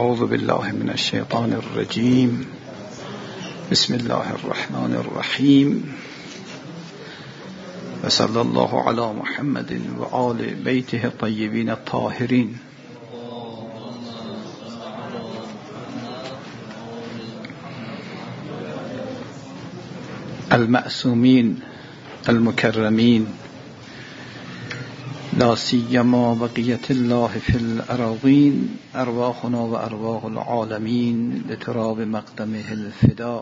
اعوذ بالله من الشیطان الرجیم. بسم الله الرحمن الرحیم. و صلی الله علی محمد و آل بیته الطیبین الطاهرین. المعصومین المکرمین، لا سیما بقیت الله فی الأراضین، ارواحنا و ارواح العالمین لتراب مقدمه الفداء.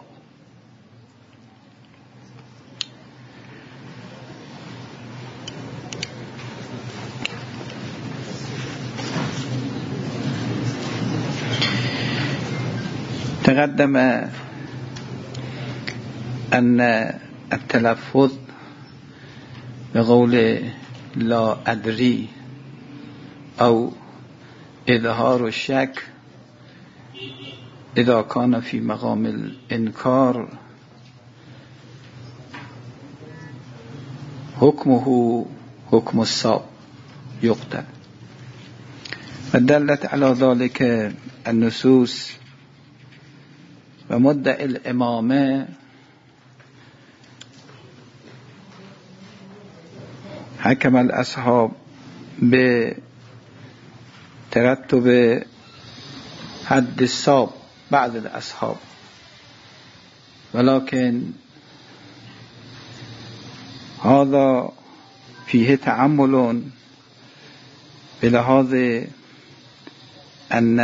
تقدم أن التلفظ بقول لا أدري أو إظهار الشك إذا كان في مقام الإنكار حكمه حكم الصواب يقتل. ودلت على ذلك النصوص ومدعي الإمامة حكم الأصحاب بترتب حد الصواب بعض الأصحاب، ولكن هذا فيه تعمل بلحاظ أن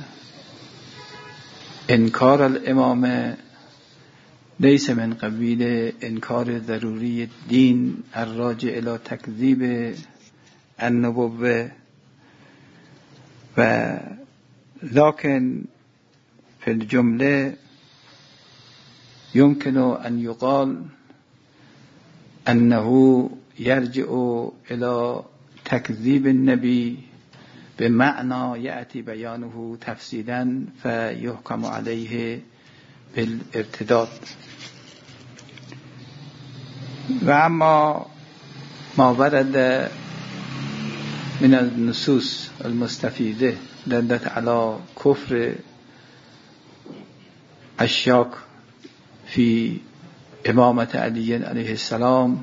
إنكار الإمامة ليس من قبيل إنكار ضروري الدين الراجع إلى تكذيب النبوة، ولكن في الجملة يمكن أن يقال أنه يرجع إلى تكذيب النبي بمعنى يأتي بيانه تفصيلا فيحكم عليه بالارتداد. وأما ما ورد من النصوص المستفيدة دلت على كفر الشاك في إمامة علي عليه السلام،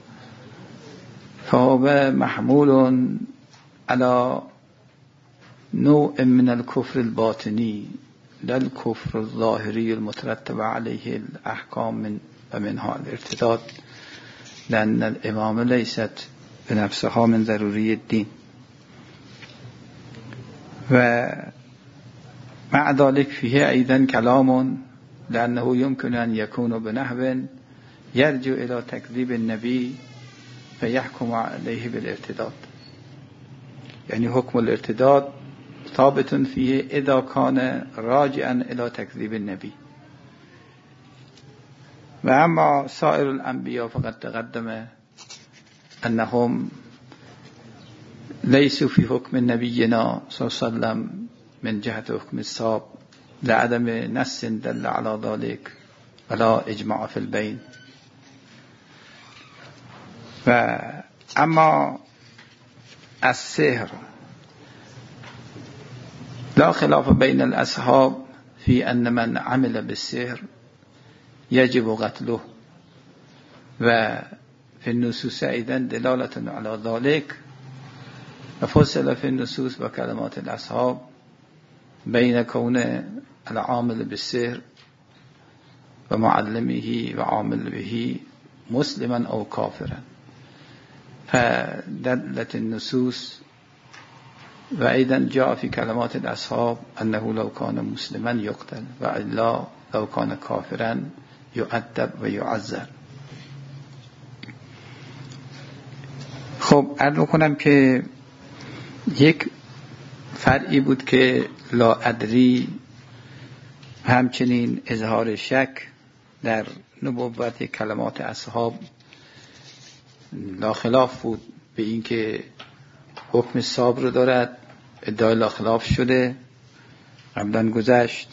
فهو محمول على نوع من الكفر الباطني لا الكفر الظاهري المترتب عليه الأحكام ومنها الارتداد، لأن الإمامة ليست بنفسها من ضروري الدين. ومع ذلك فيه أيضا كلام، لأنه يمكن أن يكون بنحو يرجع إلى تكذيب النبي فيحكم عليه بالارتداد، يعني حكم الارتداد ثابت فيه إذا كان راجعا إلى تكذيب النبي. وأما سائر الأنبياء فقد تقدم أنهم ليسوا في حكم نبينا صلى الله عليه وسلم من جهة حكم الصواب لعدم نص دل على ذلك ولا إجماع في البين. وأما السحر لا خلاف بين الأصحاب في أن من عمل بالسحر يجب قتله، وفي النصوص أيضا دلالة على ذلك، وفصل في النصوص وكلمات الأصحاب بين كون العامل بالسحر ومعلمه وعامل به مسلما أو كافرا، فدلت النصوص وأيضا جاء في كلمات الأصحاب أنه لو كان مسلما يقتل وإلا لو كان كافرا يؤدب ويعذر. خب عرض کنم که یک فرعی بود که لا ادری همچنین اظهار شک در نبوت کلمات اصحاب لا خلاف بود به این که حکم صبر دارد. ادعای لا خلاف شده قبلا گذشت،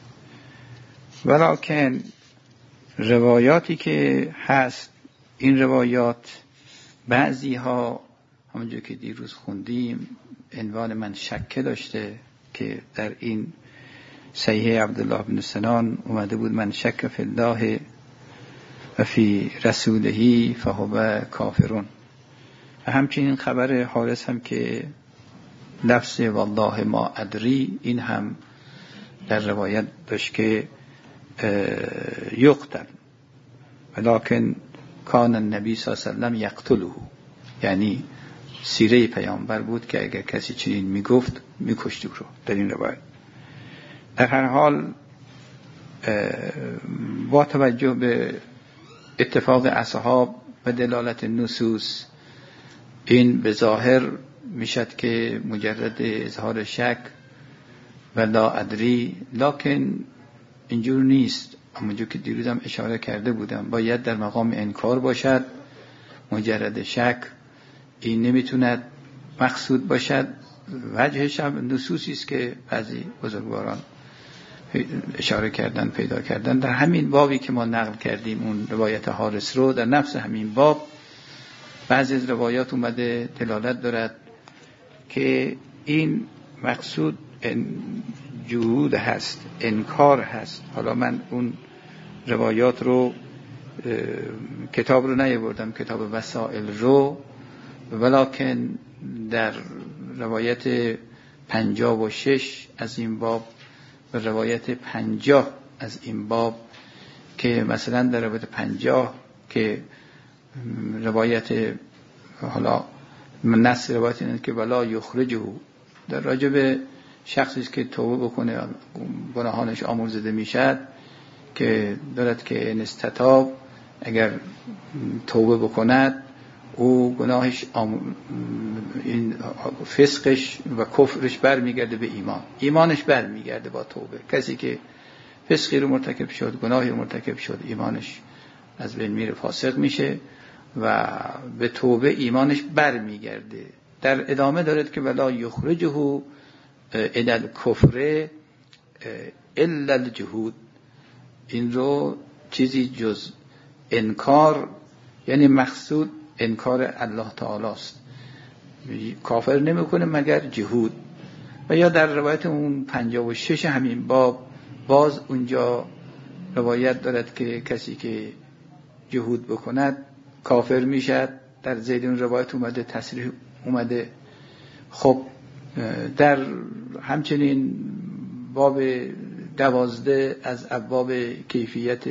ولکن روایاتی که هست این روایات بعضی ها همونجور که دیروز خوندیم عنوان من شکه داشته که در این صحیح عبدالله بن سنان اومده بود من شک فی الله و فی رسوله فهو کافرون. و همچنین خبر حارث هم که لفظ والله ما ادری، این هم در روایت داشت که یقتل ولکن کان النبی صلی الله علیه و سلم یقتله، یعنی سیره پیامبر بود که اگر کسی چنین میگفت میکشت او رو. در این روایت در هر حال با توجه به اتفاق اصحاب و دلالت نصوص، این به ظاهر میشد که مجرد اظهار شک و لا ادری، لکن اینجور نیست. همونجور که دیروزم اشاره کرده بودم، باید در مقام انکار باشد. مجرد شک این نمیتوند مقصود باشد. وجهش هم نصوصی است که بعضی بزرگواران اشاره کردن، پیدا کردن. در همین بابی که ما نقل کردیم اون روایت حارث رو، در نفس همین باب بعضی از روایات اومده دلالت دارد که این مقصود جهود هست، انکار هست. حالا من اون روایات رو کتاب رو نیاوردم، کتاب وسائل رو، ولکن در روایت 56 از این باب و روایت 50 از این باب، که مثلا در روایت 50 که روایت، حالا نص روایت اینه که ولا یخرجه، در راجب شخصی که توبه بکنه گناهانش آمرزیده میشد، که دارد که ان استتاب، اگر توبه بکند او گناهش این فسقش و کفرش برمیگرده به ایمان، ایمانش برمیگرده با توبه. کسی که فسقی رو مرتکب شد، گناهی رو مرتکب شد، ایمانش از بین میره، فاسق میشه و به توبه ایمانش برمیگرده. در ادامه دارد که ولا یخرجه الی الکفر الا الجهود، این رو چیزی جز انکار، یعنی مقصود انکار الله تعالی است، کافر نمیکنه مگر جهود. و یا در روایت اون 56 همین باب باز اونجا روایت دارد که کسی که جهود بکند کافر میشد. در زید اون روایت اومده، تصریح اومده. خب در همچنین باب 12 از ابواب کیفیت،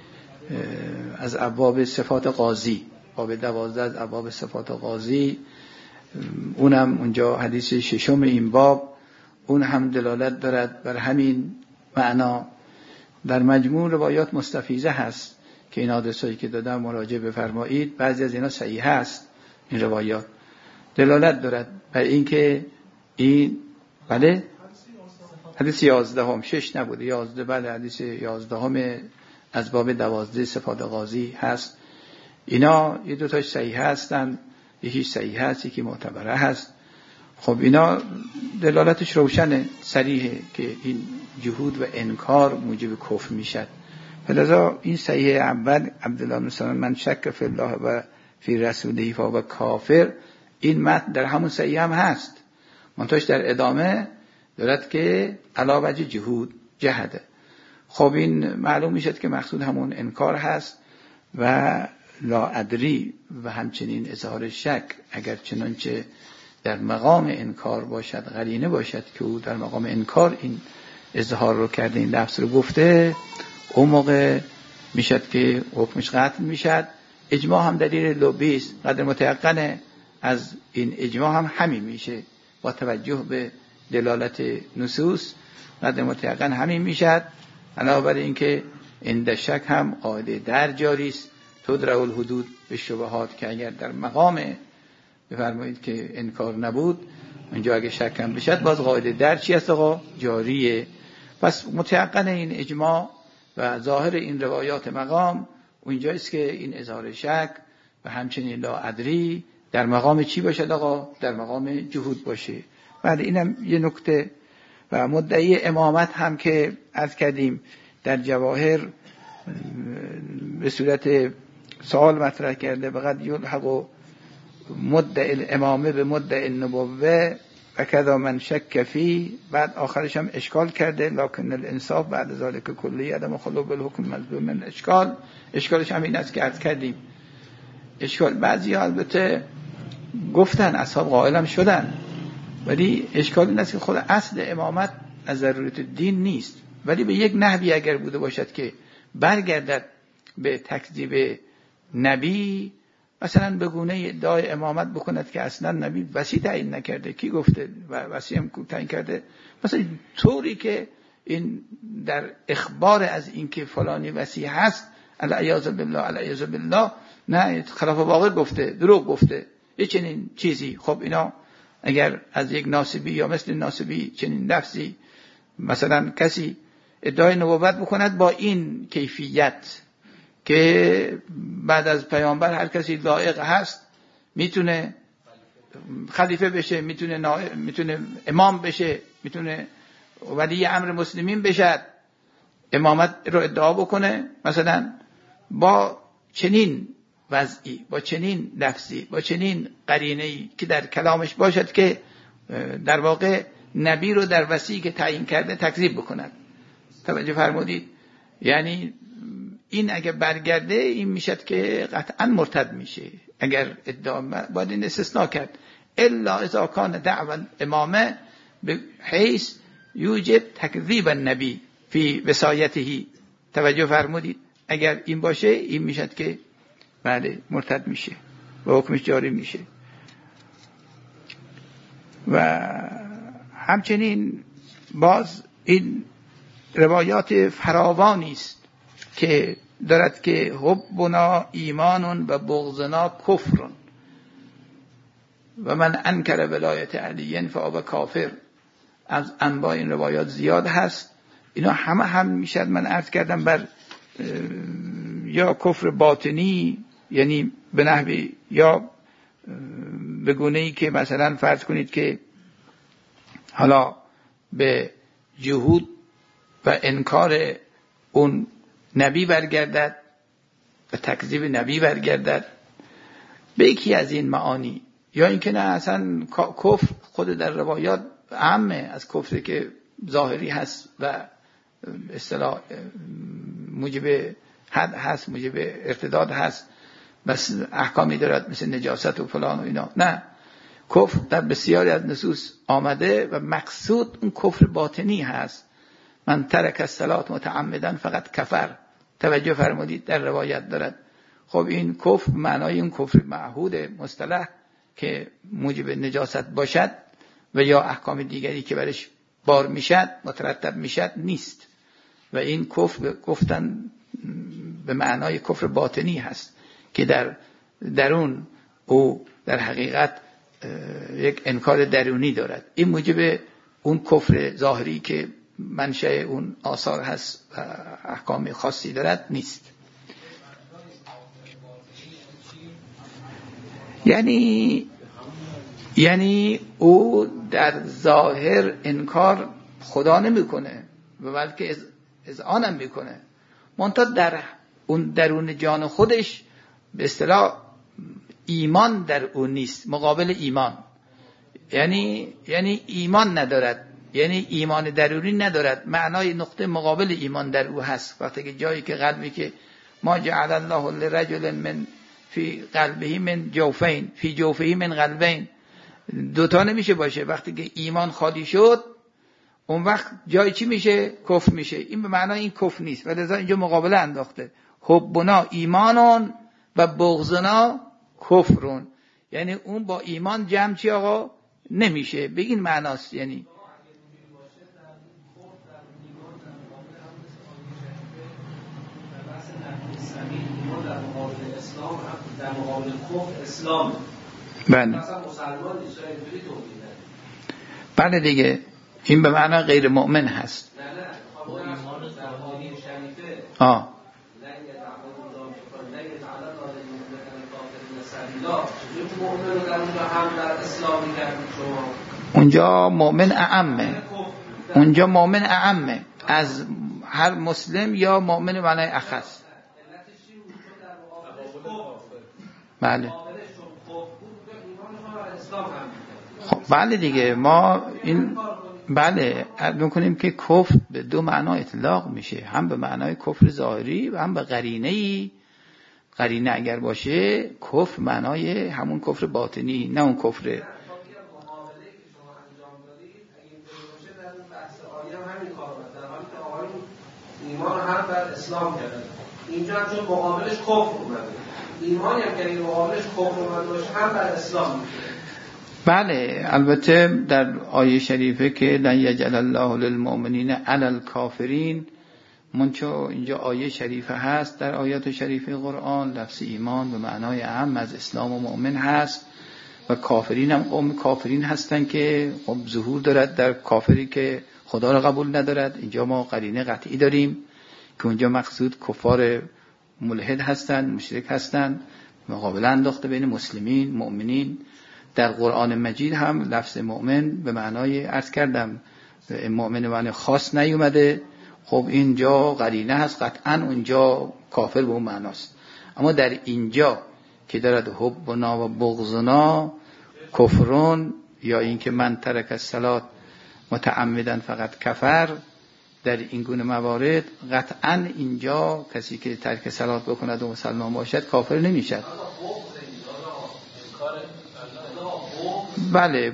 از ابواب صفات قاضی، باب 12 از ابواب صفات قاضی، اونم اونجا حدیث ششم این باب، اون هم دلالت دارد بر همین معنا. در مجموع روایات مستفیضه هست که این حدیثایی که دادم مراجعه بفرمایید. بعضی از اینا صحیح هست، این روایات دلالت دارد بر این که این بله حدیث 11 6 نبوده، 11 بله حدیث 11 از باب 12 صفات قاضی هست. اینا یه دوتاش صحیح هستن، یکیش صحیح هست، یکی معتبره هست. خب اینا دلالتش روشنه، صریحه که این جهود و انکار موجب کفر میشد. فلذا این صحیح اول عبدالله بن سلام من شک فی الله و فی رسوله فهو کافر، این متن در همون صحیح هم هست، منتهاش در ادامه دارد که علی وجه جهود جهده. خب این معلوم میشد که مقصود همون انکار هست و لا ادری و همچنین اظهار شک، اگر چنانچه در مقام انکار باشد، قرینه باشد که او در مقام انکار این اظهار رو کرده، این لفظ رو گفته، اون موقع میشد که حکمش قطع میشد. اجماع هم دلیل لبی است، قدر متيقنه از این اجماع هم همین میشه، با توجه به دلالت نصوص قدر متيقن همین میشد. علاوه بر این که عند شک هم قاعده در جاری است، تدرع الحدود به شبهات، که اگر در مقام بفرمایید که انکار نبود، اونجا اگه شک هم بشد باز قاعده در چی است آقا؟ جاریه. پس متيقن این اجماع و ظاهر این روایات مقام اونجاییست که این اظهار شک و همچنین لا ادری در مقام چی باشد آقا؟ در مقام جهود باشه. بعد اینم یه نکته. و مدعی امامت هم که عرض کردیم در جواهر به صورت سوال مطرح کرده، فقط یلحق مدعی الامامه به مدعی النبوه و کذا من شک فی، بعد آخرش هم اشکال کرده لکن الانصاف بعد ذالک کلی عدم خلو بالحکم مظلوم من اشکالش هم این است که عرض کردیم. اشکال بعضی ها البته گفتن، اصحاب قائلم شدن، ولی اشکال این است که خود اصل امامت از ضرورت دین نیست، ولی به یک نحوی اگر بوده باشد که برگردد به تکذیب نبی، مثلا به گونه ادعای امامت بکند که اصلا نبی وصی تعیین نکرده، کی گفته و وصی هم تعیین کرده، مثلا طوری که این در اخبار از این که فلانی وصی هست العیاذ بالله نه خلاف واقع گفته، دروغ گفته، یه چنین چیزی. خب اینا اگر از یک ناسبی یا مثل ناسبی چنین لفظی مثلا کسی ادعای نبوت بکند با این کیفیت که بعد از پیامبر هر کسی لایق هست میتونه خلیفه بشه، میتونه امام بشه، میتونه ولی امر مسلمین بشه، امامت رو ادعا بکنه، مثلا با چنین وضعی، با چنین لفظی، با چنین قرینه‌ای که در کلامش باشد که در واقع نبی رو در وصی که تعیین کرده تکذیب بکند. توجه فرمودید؟ یعنی این اگه برگرده این میشد که قطعا مرتد میشه. اگر ادعا باید این استثناء کرد، الا اذا کان دعوا امامه به حیث یوجب تکذیب النبی فی وصایته. توجه فرمودید؟ اگر این باشه این میشد که بله مرتد میشه و حکمش جاری میشه. و همچنین باز این روایات فراوانی است که دارد که حبنا ایمان و بغضنا کفر و من انکر ولایت علی فهو کافر. از انواع این روایات زیاد هست. اینا هم میشد من عرض کردم بر یا کفر باطنی، یعنی به نحوی، یا به گونه‌ای که مثلا فرض کنید که حالا به جهود و انکار اون نبی برگردد و تکذیب نبی برگردد به یکی از این معانی، یا اینکه نه اصلا کفر خود در روایات عامه از کفری که ظاهری هست و اصطلاح موجب حد هست، موجب ارتداد هست، بس احکامی دارد مثل نجاست و فلان و اینا. نه، کفر در بسیاری از نصوص آمده و مقصود اون کفر باطنی هست. من ترک الصلاة متعمدا فقط کفر. توجه فرمودید؟ در روایت دارد. خب این کفر معنای اون کفر معهود مصطلح که موجب نجاست باشد و یا احکام دیگری که برش بار میشد مترتب میشد نیست، و این کفر گفتن به معنای کفر باطنی هست که در درون او در حقیقت یک انکار درونی دارد. این موجب اون کفر ظاهری که منشأ اون آثار هست و احکام خاصی دارد نیست. یعنی او در ظاهر انکار خدا نمیکنه و بلکه اذعانم میکنه، منتها در اون درون جان خودش به اصطلاح ایمان در اون نیست، مقابل ایمان، یعنی ایمان ندارد، یعنی ایمان درونی ندارد، معنای نقطه مقابل ایمان در او هست. وقتی که جایی که قلبی که ما جعل الله لرجل من فی قلبه من جوفین فی جوفه من قلبین، دوتا نمیشه باشه. وقتی که ایمان خالی شد اون وقت جای چی میشه؟ کفر میشه. این به معنای این کفر نیست، ولذا اینجا مقابله انداخته، حبنا ایمانون و بغضنا کفرون، یعنی اون با ایمان جمع چی آقا نمیشه، به این معناست. یعنی در مقابل کفر اسلام. بله دیگه، این به معنی غیر مؤمن هست. نه ایمان در حدیث شریفه اونجا مؤمن اعمه از هر مسلم یا مؤمن معنی اخص. بله خب بله دیگه، ما این بله میکنیم که کفر به دو معنا اطلاق میشه، هم به معنای کفر ظاهری و هم به قرینه‌ای. قرینه اگر باشه کفر معنای همون کفر باطنی، نه اون کفر. ایمان هم بر اسلام کردن، اینجا هم چون مقابلش کفر اومده، ایمانی هم که این مقابلش کفر اومده باشه هم بر اسلام میشه. بله البته در آیه شریفه که لن یجعل الله للمؤمنین علی الکافرین، منچو اینجا آیه شریفه هست، در آیات شریفه قرآن لفظ ایمان به معنای عام از اسلام و مؤمن هست و کافرین هم قوم کافرین هستن که خب ظهور دارد در کافری که خدا را قبول ندارد. اینجا ما قرینه قطعی داریم که اونجا مقصود کفار ملحد هستند، مشرک هستند، مقابله انداخته بین مسلمین مؤمنین. در قرآن مجید هم لفظ مؤمن به معنای عرض کردم مؤمن به معنای خاص نیومده. خب اینجا قرینه هست، قطعا اونجا کافر به اون معناست. اما در اینجا که دارد حبنا و بغضنا کفرون، یا اینکه من ترک الصلاة متعمدن فقط کفر، در این گونه موارد قطعا اینجا کسی که ترک صلات بکند و مسلمان باشد کافر نمیشد. بله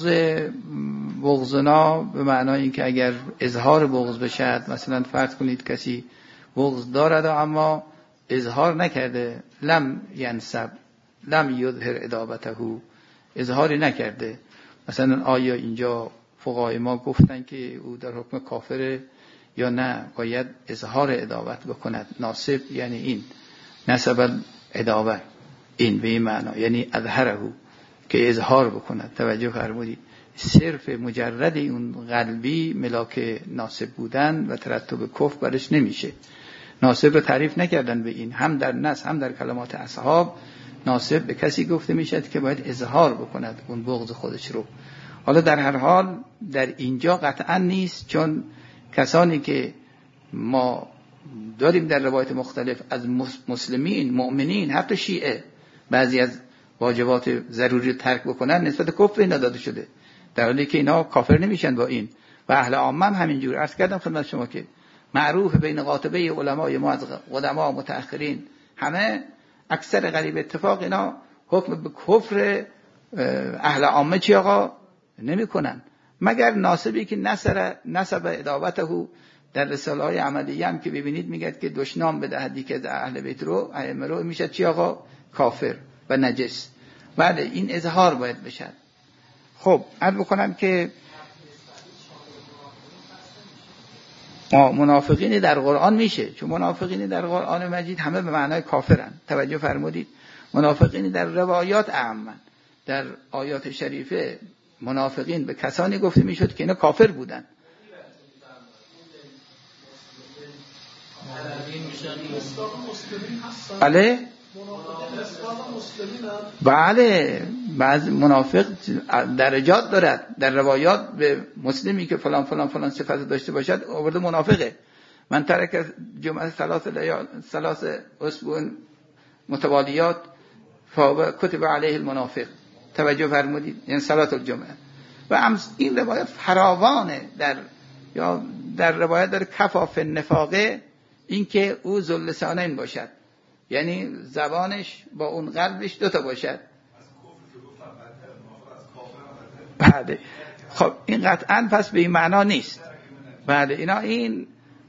بغضنا به معنای اینکه اگر اظهار بغض بشد، مثلا فرض کنید کسی بغض دارد اما اظهار نکرده، لم ینسب لم یظهر ادابته، اظهاری نکرده. مثلا آیا اینجا فقهای ما گفتن که او در حکم کافره یا نه باید اظهار ادابت بکند؟ ناسب یعنی این نسب ادابت، این به این معنا یعنی اظهره، که اظهار بکند. توجه فرمودید، صرف مجرد اون قلبی ملاک ناسب بودن و ترتب کفر برش نمیشه. ناسب رو تعریف نکردن به این، هم در نص هم در کلمات اصحاب ناسب به کسی گفته میشد که باید اظهار بکند اون بغض خودش رو. حالا در هر حال در اینجا قطعا نیست، چون کسانی که ما داریم در روایت مختلف از مسلمین مؤمنین حتی شیعه بعضی از واجبات ضروری ترک بکنن نسبت کفر اینا داده شده، در حالی که اینا کافر نمیشن با این. و اهل عامه هم همینجور. عرض کردم خدمت شما که معروف بین قاطبه علمای ما از قدما متأخرین همه اکثر قریب اتفاق اینا حکم به کفر اهل عامه چی آقا نمی کنن، مگر ناسبی که نسب ادابته. در رساله های عملیه هم که ببینید میگه که دشنام بدهدی که از اهل بیت رو ائمه رو میشه چی آقا کافر و نجس. بعد این اظهار باید بشه. خب عرض بکنم که منافقین در قرآن میشه، چون منافقین در قرآن مجید همه به معنای کافرن. توجه فرمودید، منافقین در روایات عامن، در آیات شریفه منافقین به کسانی گفته میشد که اینا کافر بودن. بله بله، بعض منافق درجات دارد. در روایات به مسلمی که فلان فلان فلان صفت داشته باشد آورده منافقه. من ترک جمعه ثلاث اسبوع متوالیات فکتب علیه المنافق. توجه فرمودید، یعنی صلات الجمعه. و این روایت فراوانه. در روایت در کفاف النفاقه، این که او ذل لسانین باشد، یعنی زبانش با اون قلبش دوتا باشد. بله خب این قطعا پس به این معنا نیست. بله اینا این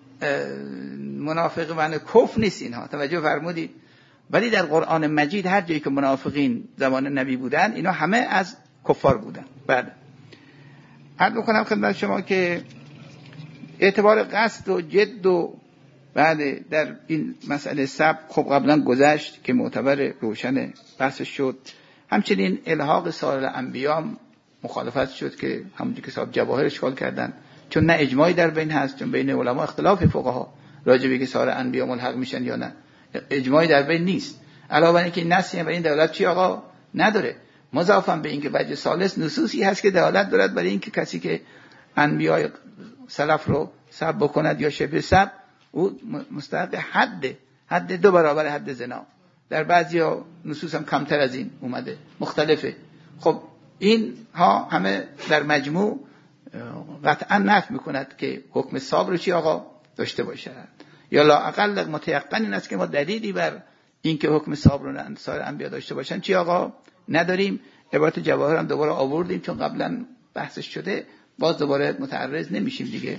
منافق معنی کفر نیست اینها. توجه فرمودید. ولی در قرآن مجید هر جایی که منافقین زمان نبی بودن اینا همه از کفار بودن. بله عرض می‌کنم خدمت شما که اعتبار قصد و جد و بعد در این مسئله سب خب قبلا گذشت که معتبر روشن بحثش شد. همچنین الحاق سایر الانبیا مخالفت شد که همونجوری که صاحب جواهر اشکال کردن، چون نه اجماعی در بین هست، چون بین علما اختلاف فقها راجع به که سایر انبیا ملحق میشن یا نه، اجماعی در بین نیست. علاوه بر اینکه نصی برای این دلالت چی آقا نداره، مضافاً به اینکه وجه ثالث نصوصی هست که دلالت دارد برای اینکه کسی که انبیاء سلف رو سب بکند یا شبه سب او مستحق حد 2 برابر حد زنا. در بعضی ها نصوص هم کمتر از این اومده، مختلفه. خب این ها همه در مجموع قطعا نفی میکند که حکم صابر رو چی آقا داشته باشد، یا لااقل متيقن این است که ما دلیلی بر این که حکم صابر رو سایر انبیا داشته باشن چی آقا نداریم. عبارت جواهر هم دوباره آوردیم چون قبلا بحثش شده، باز دوباره متعرض نمیشیم دیگه.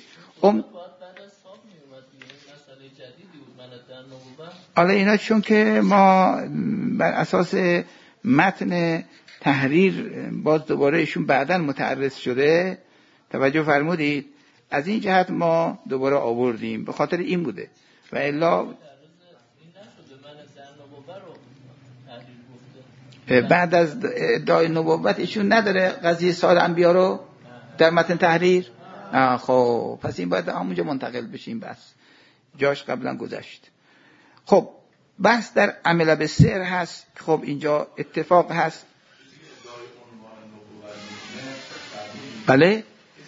حالا اینا چون که ما بر اساس متن تحریر باز دوباره ایشون بعداً متعرض شده، توجه فرمودید، از این جهت ما دوباره آوردیم، به خاطر این بوده. و الا بعد از ادعای نبوت ایشون نداره قضیه سایر انبیا رو در متن تحریر. خب پس این باید همونجا منتقل بشیم، بس جاش قبلا گذشت. خب بحث در عمل بالسحر هست. خب اینجا اتفاق هست. بله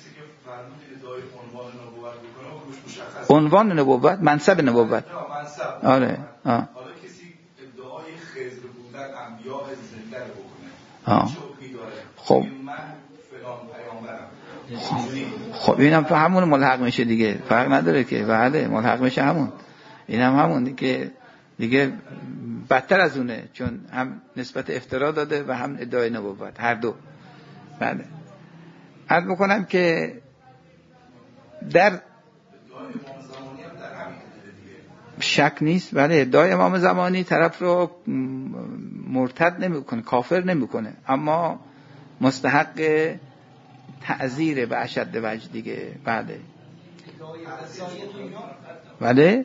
عنوان نبوت، منصب نبوت. آره حالا کسی ادعای خضر بودن انبیاء زنده رو بکنه چه داره؟ خب من فلان پیامبرم. خب اینم تو همون ملحق میشه دیگه، فرق نداره که. بله ملحق میشه همون. اینم همون که دیگه بدتر از اونه، چون هم نسبت افترا داده و هم ادعای نبوت، هر دو. بله عرض میکنم که در شک نیست. بله ادعای امام زمانی طرف رو مرتد نمیکنه، کافر نمیکنه، اما مستحق تعزیر به اشد وجه دیگه. بله بله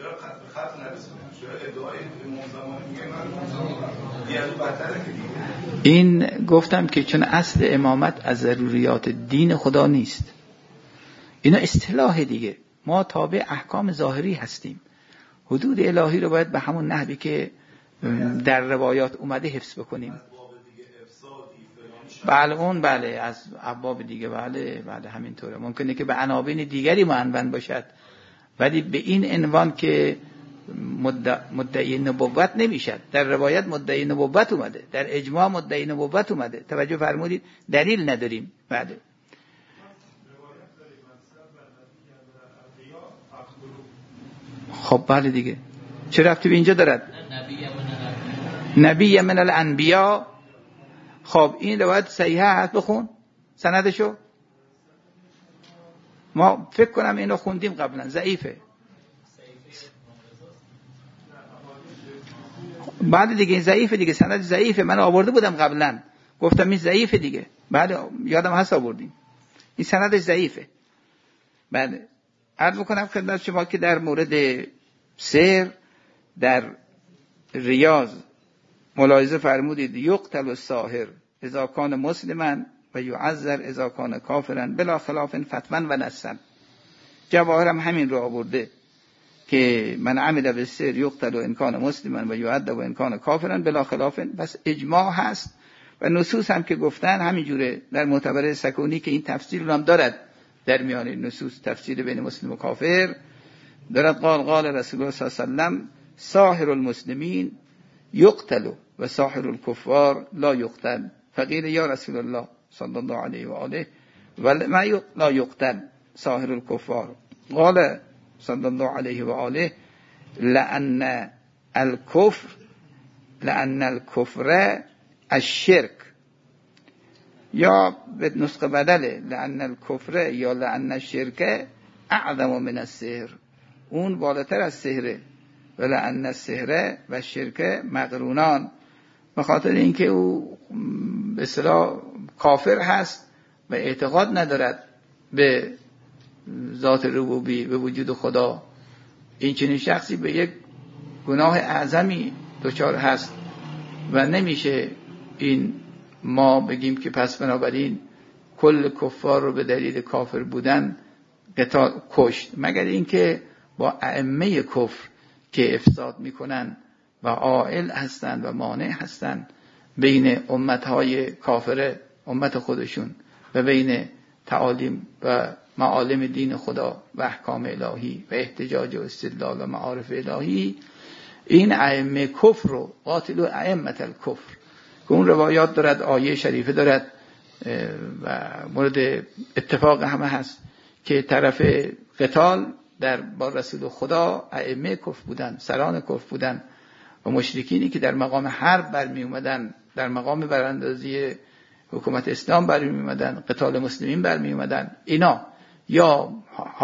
این گفتم که چون اصل امامت از ضروریات دین خدا نیست، اینا اصطلاح دیگه. ما تابع احکام ظاهری هستیم، حدود الهی رو باید به همون نحوی که در روایات اومده حفظ بکنیم. بله اون بله از ابواب دیگه بله همینطوره. ممکنه که به عناوین دیگری معنون باشد، ولی به این عنوان که مدعی نبوت نمیشد. در روایت مدعی نبوت اومده، در اجماع مدعی نبوت اومده. توجه فرمودید؟ دلیل نداریم. بله خب بله دیگه چه ربطی به اینجا دارد؟ نبی من الانبیا. خب این روایت صحیحه هست، بخون سندشو. ما فکر کنم اینو خوندیم قبلا، ضعیفه. بعد دیگه این ضعیفه دیگه، سند ضعیفه. من آورده بودم قبلا، گفتم این ضعیفه دیگه. بعد یادم هست آوردیم. این سندش ضعیفه. بعد عرض بکنم خدمت شما که در مورد سحر در ریاض ملاحظه فرمودید یقتل الساحر اذا کان مسلما و یعذر اذا کان کافرا بلا خلاف فتوا و نصا. جواهرم همین رو آورده که من عمل بالسحر یقتل ان کان مسلما و یعذب ان کان کافرا بلا خلاف. پس اجماع هست و نصوص هم که گفتن همین جوره. در معتبر سکونی که این تفسیر رو هم دارد، در میان نصوص تفسیر بین مسلم و کافر دارد. قال رسول الله صلی الله علیه و سلم ساحر المسلمین یقتل و ساحر الکفار لا یقتل. فقیل یا رسول الله صلی الله علیه و آله ولما لا یقتل ساحر الکفار؟ قال صلی الله علیه و آله لأن الكفر الشرك، یا به نسخه بدله لأن الكفر یا لأن الشرك اعظم من السحر. اون بالاتر از سحره. و لأن السحر و الشرك مقرونان، به خاطر اینکه او به اصطلاح کافر هست و اعتقاد ندارد به ذات ربوبی، به وجود خدا. این چنین شخصی به یک گناه اعظمی دچار هست و نمیشه این ما بگیم که پس بنابراین کل کفار رو به دلیل کافر بودن قتال کشت، مگر اینکه با ائمه کفر که افساد میکنن و عائل هستند و مانع هستند بین امتهای کافر امت خودشون و بین تعالیم و معالم دین خدا و احکام الهی و احتجاج و استدلال و معارف الهی. این ائمه کفر رو قاتلوا ائمه الکفر که اون روایات دارد، آیه شریفه دارد و مورد اتفاق همه هست که طرف قتال با رسول خدا ائمه کفر بودن، سران کفر بودن و مشرکینی که در مقام حرب برمی اومدن، در مقام براندازی حکومت اسلام برمی اومدن، قتال مسلمین برمی اومدن، اینا یا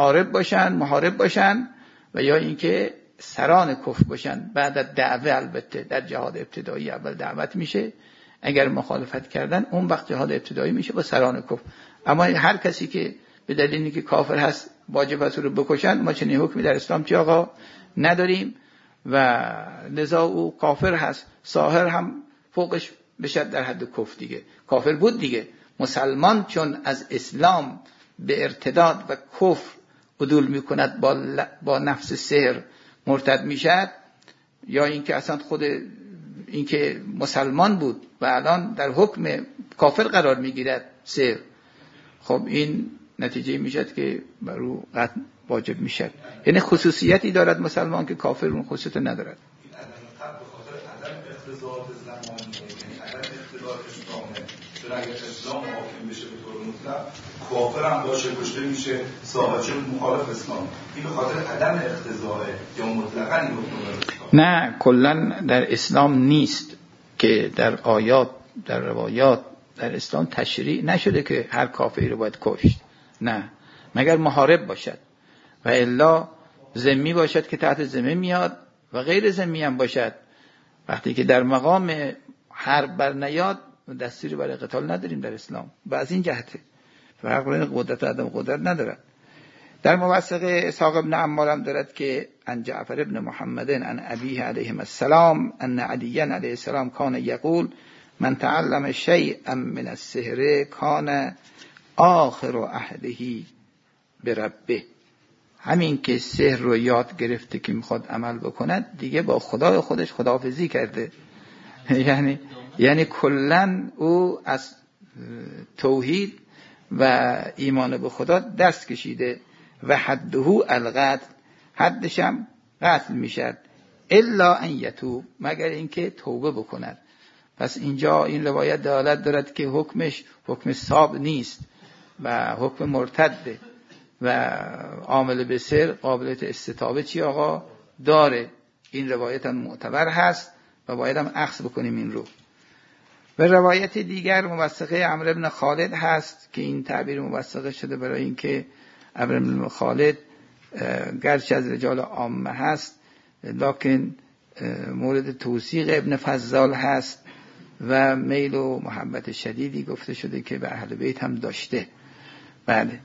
محارب باشن و یا اینکه سران کفر باشن. بعد از دعوه، البته در جهاد ابتدایی اول دعوت میشه، اگر مخالفت کردن اون وقت جهاد ابتدایی میشه با سران کفر. اما هر کسی که به دلیل اینکه کافر هست واجب است رو بکشن، ما چنین حکمی در اسلام چی آقا نداریم و لذا او کافر هست. ساحر هم فوقش بشد در حد کفر دیگه، کافر بود دیگه. مسلمان چون از اسلام به ارتداد و کفر عدول میکند، با نفس سحر مرتد میشد، یا اینکه اصلا خود اینکه مسلمان بود و الان در حکم کافر قرار میگیرد سحر، خب این نتیجه میشد که بر او قتل واجب میشد. یعنی خصوصیتی دارد مسلمان که کافر اون خصوصیت ندارد. این عدم قتل به خاطر عدم اقتضاء زمانی، یعنی عدم اقتضاء اسلامه. چون اگر اسلام حاکم بشه به طور مطلق، کافر هم باشه کشته میشه، صاحب مخالف اسلام. این به خاطر عدم اقتضاء یا مطلقاً این حکم نه، کلا در اسلام نیست که در آیات، در روایات در اسلام تشریع نشده که هر کافری رو باید کشت. نه، مگر محارب باشد و الا ذمی باشد که تحت ذمه میاد و غیر ذمی هم باشد. وقتی که در مقام حرب بر نیاد دستوری برای قتال نداریم در اسلام. و از این جهته فرق بین قدرت و عدم قدرت ندارد. در موثق اسحاق بن عمار هم دارد که عن جعفر بن محمد عن ابیه علیه السلام ان علی علیه السلام کان یقول من تعلم شیئا من السحر کان آخر عهده بربه. همین که سحر رو یاد گرفته که میخواد عمل بکند، دیگه با خدای خودش خداحافظی کرده. یعنی کلن او از توحید و ایمان به خدا دست کشیده و حده القتل، حدش هم قتل میشد، الا ان یتوب، مگر اینکه توبه بکند. پس اینجا این روایت دلالت دارد که حکمش حکم صاب نیست و حکم مرتده و عامل به سر قابلیت استتابه چی آقا داره. این روایت هم معتبر هست و باید هم اخذ بکنیم این رو. و روایت دیگر موثقه عمرو بن خالد هست که این تعبیر موثقه شده برای اینکه عمرو بن خالد گرچه از رجال عامه هست لکن مورد توثیق ابن فضال هست و میل و محبت شدیدی گفته شده که به اهل بیت هم داشته. بله،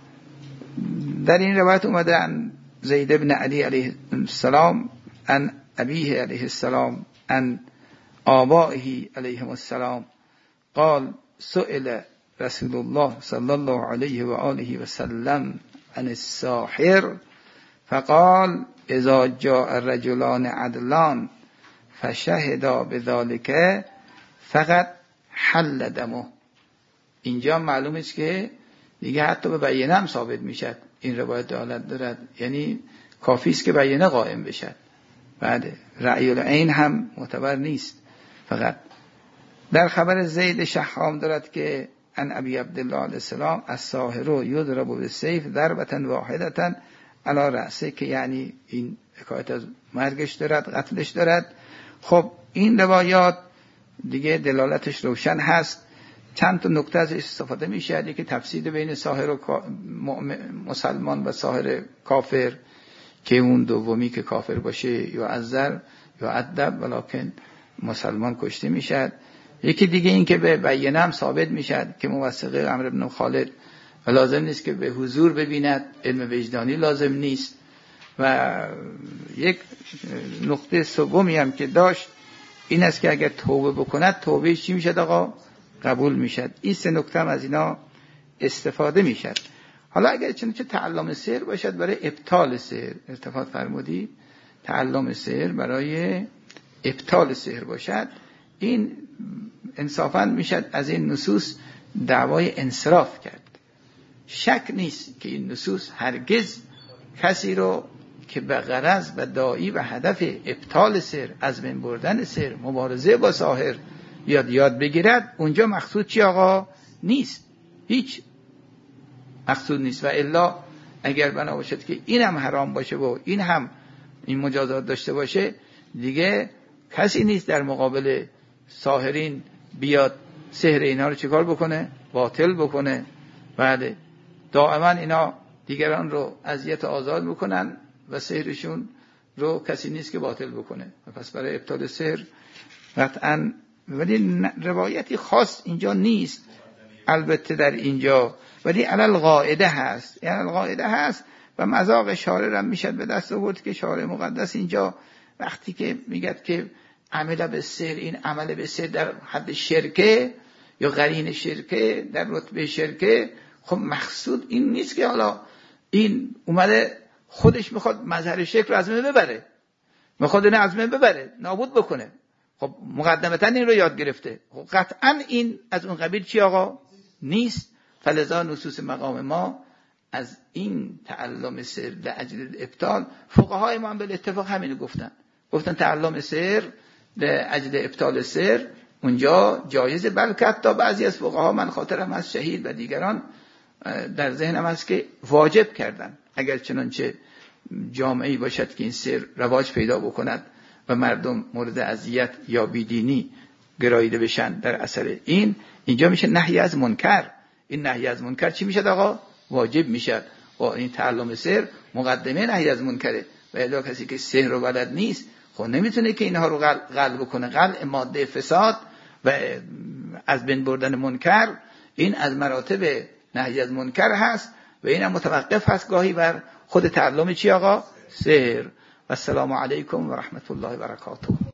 در این روایت اومده ان زید بن علی علیه السلام ان ابیه علیه السلام ان آبائه علیهم السلام قال سئل رسول الله صلی الله علیه و آله و سلم عن الساحر فقال اذا جاء الرجلان عدلان فشهدا بذلك فقط حل دمه. اینجا معلوم است که دیگه حتی به بیانه هم ثابت میشد. این روایت دلالت دارد، یعنی کافی است که بیانه قائم بشد. بعد رأی العین هم معتبر نیست. فقط در خبر زید شحام دارد که ان ابی عبدالله علیه السلام الساحر یضرب بالسیف ضربة واحدة علی رأسه، که یعنی این حکایت از مرگش دارد، قتلش دارد. خب این روایات دیگه دلالتش روشن هست. چند تا نکته ازش استفاده میشه. یکی تفصیل بین ساحر و مسلمان و ساحر کافر که اون دومی که کافر باشه یا عذر یا ادب ولکن مسلمان کشته میشد. یکی دیگه این که به بیانه هم ثابت میشد که موثقه عمرو بن خالد و لازم نیست که به حضور ببیند، علم وجدانی لازم نیست. و یک نقطه سومی هم که داشت این است که اگر توبه بکند توبهش چی میشد آقا؟ قبول میشد. این سه نکته هم از اینا استفاده میشد. حالا اگر چنانچه تعلم سحر باشد برای ابطال سحر، التفات فرمودید تعلم سحر برای ابطال سحر باشد، این انصافاً میشد از این نصوص دعوای انصراف کرد. شک نیست که این نصوص هرگز کسی رو که به غرض و داعی و هدف ابطال سحر، از بین بردن سحر، مبارزه با ساحر یاد بگیرد، اونجا مقصود چی آقا؟ نیست، هیچ مقصود نیست. و الا اگر بنا باشد که این هم حرام باشه و این هم این مجازات داشته باشه، دیگه کسی نیست در مقابل ساحرین بیاد سحر اینا رو چیکار بکنه؟ باطل بکنه. بله، دائما اینا دیگران رو اذیت آزاد میکنن و سحرشون رو کسی نیست که باطل بکنه. و پس برای ابطال سحر قطعا، ولی روایتی خاص اینجا نیست البته در اینجا، ولی علل قاعده هست، یعنی القاعده هست و مذاق شارع را میشد به دست آورد که شارع مقدس اینجا وقتی که میگد که عمل به سحر، این عمل به سحر در حد شرکه یا قرین شرکه، در رتبه شرکه، خب مقصود این نیست که حالا این اومده خودش میخواد مظهر شرک رو از من ببره، میخواد این از من ببره، نابود بکنه. خب مقدمتا این رو یاد گرفته. خب قطعا این از اون قبیل چی آقا؟ نیست. فلذا نصوص مقام ما از این تعلم سحر لاجل ابطال، فقهای ما هم به اتفاق همین گفتن تعلم سحر لاجل ابطال سحر اونجا جایزه، بلکه حتی بعضی از فقها، من خاطرم از شهید و دیگران در ذهنم هست که واجب کردن اگر چنانچه جامعه‌ای باشد که این سحر رواج پیدا بکند و مردم مورد اذیت یا بیدینی گراییده بشن در اثر اینجا میشه نهی از منکر. این نهی از منکر چی میشد آقا؟ واجب میشد. و این تعلم سحر مقدمه نهی از منکره. و الا کسی که سحر رو بلد نیست خب نمیتونه که اینها رو قلع کنه. قلع ماده فساد و از بین بردن منکر، این از مراتب نهی از منکر هست و این هم متوقف هست گاهی بر خود تعلم چی آقا؟ سحر. و السلام علیکم و رحمت الله و برکاته.